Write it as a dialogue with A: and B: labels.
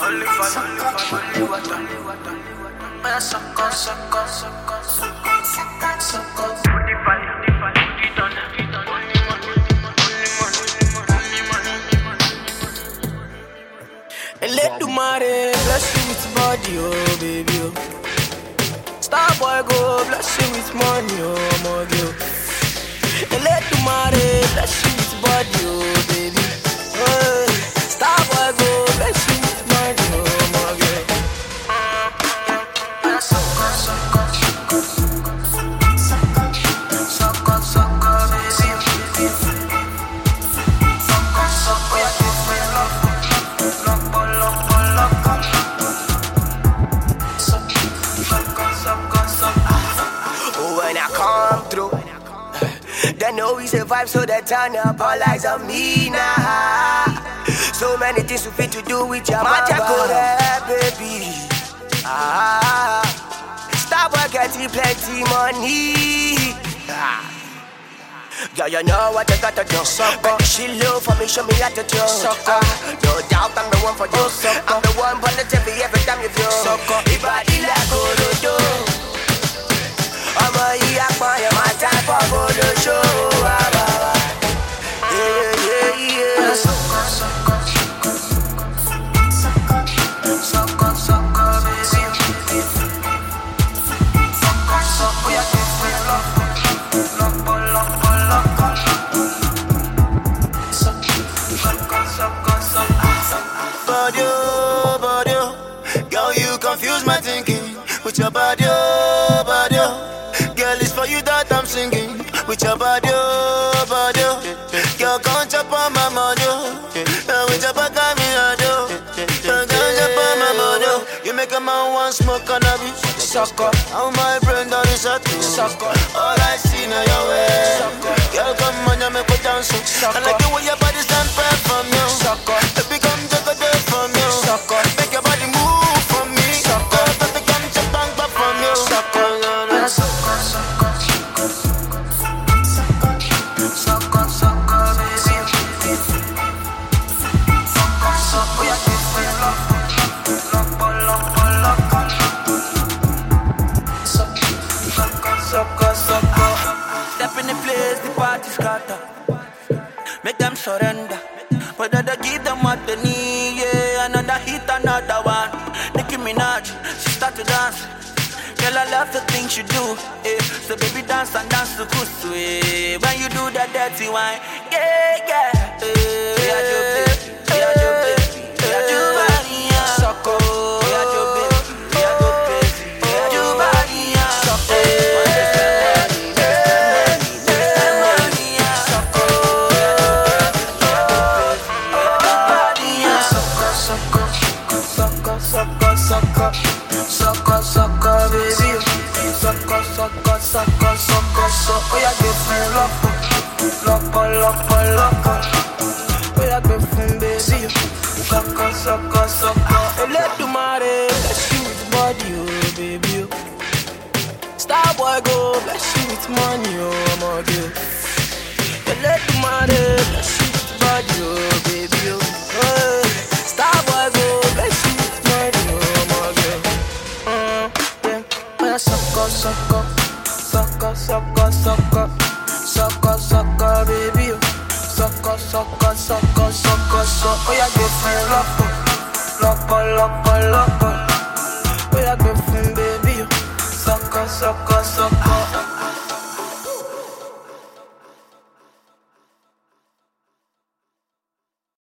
A: only fun, only water. Man, suck up. And let the money bless you with body, oh baby, oh. Star boy go bless you with money, oh my girl. And let the money bless you with body, oh baby. Oh, star boy go bless you with money, oh my girl. When I come through, they know we survive, so they turn up all eyes on me now. So many things we fit to do with your mama, baby. Stop getting plenty money. Girl, you know what I gotta do. Baby, she low for me, show me how to do. No doubt I'm the one for you. I'm the one positive every time you feel. If I feel like Orodo, I'm a yakma, my time for the show. Yeah. Body, girl, you confuse my thinking with your body. Girl, it's for you that I'm singing with your body. Girl, can't chop on my money. With your back, I'm in. Can't chop on my money. You make a man want smoke cannabis. Sucker, how my brain done is at sucker. All I see now your way. Girl, come on, you make me dance. I like the way your body stand back from you. Sucker, baby, come take a day from you. Sucker, make your body move for me. Sucker, baby, come chop bang back from you. Sucker, step in the place, the party scatter. Make them surrender. Whether they give them what they need, yeah. Another hit, another one. Nicki Minaj, she start to dance. Girl, I love the things you do, eh. So baby, dance and dance to kusu, eh. When you do that dirty wine, yeah, eh. Sucker, baby. Sucker. Oh, yeah, give me loco. Oh, yeah, give me baby. Sucker. And let the money bless you with body, oh, baby. Star boy go bless you with money, oh, my girl. And let the money bless you with body, oh, baby. Oh, star boy go bless you with money, oh, my girl. Sucker, baby. Sucker. Oh, yeah, give me loco. Oh, yeah, give me baby. Sucker.